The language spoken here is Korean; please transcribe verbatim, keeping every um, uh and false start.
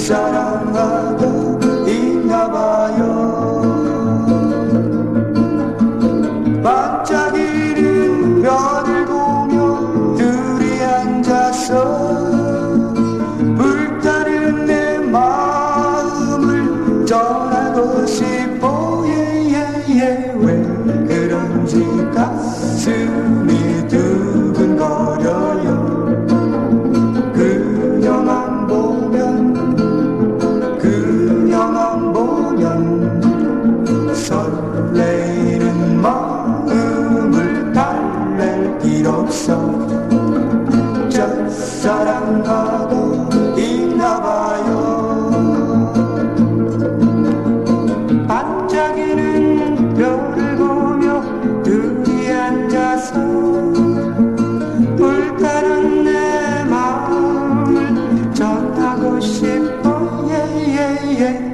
사랑하고 있나봐요. 반짝이는 별을 보며 둘이 앉아서 불타는 내 마음을 전하고 싶어. 예예예. 왜 그런지 가슴이 두근거려요. 그녀만 보면 그녀만 보면 설레이는 마음을 달랠 길 없어. 짝사랑하고 있나봐요. 반짝이는 별을 보며 둘이 앉아서 불타는 내 마음을 전하고 싶어. 예예예.